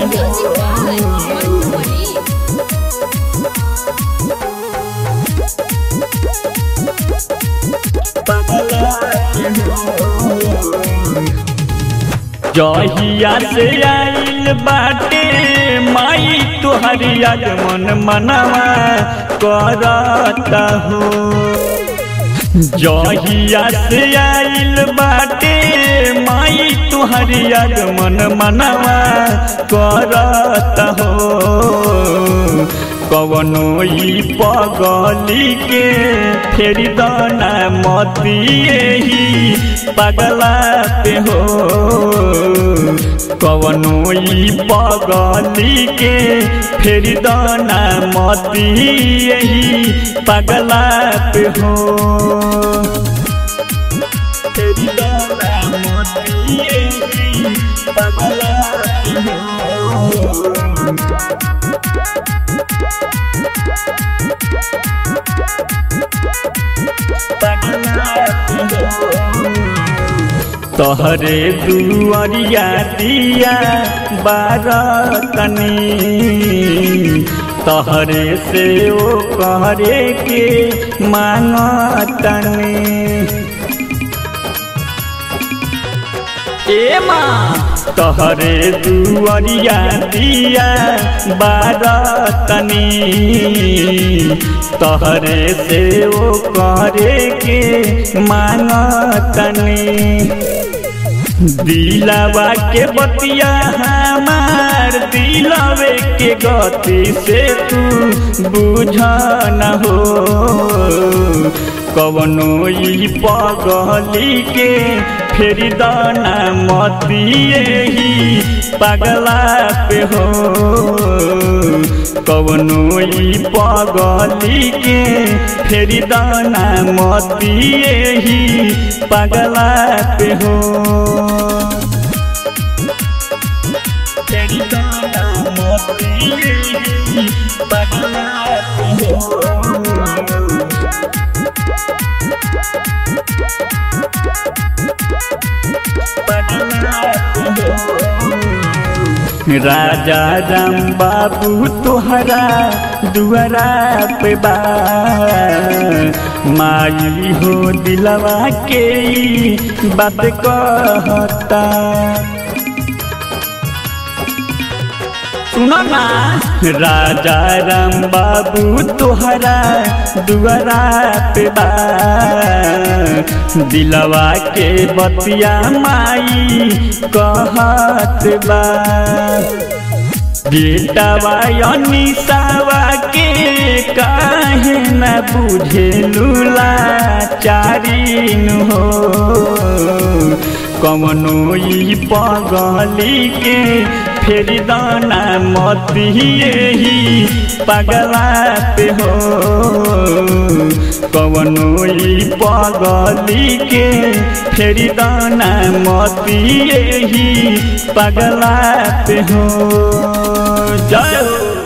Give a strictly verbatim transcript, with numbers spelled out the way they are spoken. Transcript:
जहिया से आइल बाटे माई तुहरी आगमन मनवा करता हो। जहिया से आइल बाटे माई तुहरी आगमन मनवा करता हो। कवनो ई पगली के फेरी दाना मती ही पगला पे हो। कवनो ई पगली के फेरी दाना मती ही पगला पे हो। फेरी दाना मती ही पगला पे हो। तोहरे दुआरिया दिया बारतनी तोहरे से ओ कहरे के मांगतनी। ए माँ तोहरे दुआरिया दिया बारतनी तोहरे से ओ कहरे के मांगतनी। दिलवा के बतिया हमार दिलवे के गति से तू बुझ न हो। कवनो ई पगली के फेरी दाना मती ही पगला पे हो। कवनो ई पगली के फेरी दाना मती ही पगला पे हो। फेरी दाना मती ही पगला पे हो। राजा राम बाबू तुहरा दुआरा पे बा माई हो दिलवा के बात कहता। सुनो ना राजा राम बाबू तुहरा दुआरा पे बा दिलवा के बतिया माई कहत बा। बेटवा अनिसावा के काहे न बुझे लूला चारीन हो। कवनो ई पगली के फेरी दाना मती ही पगला पे हो। कवनो ई पगली के फेरी दाना मती ही पगला पे हो। जय हो।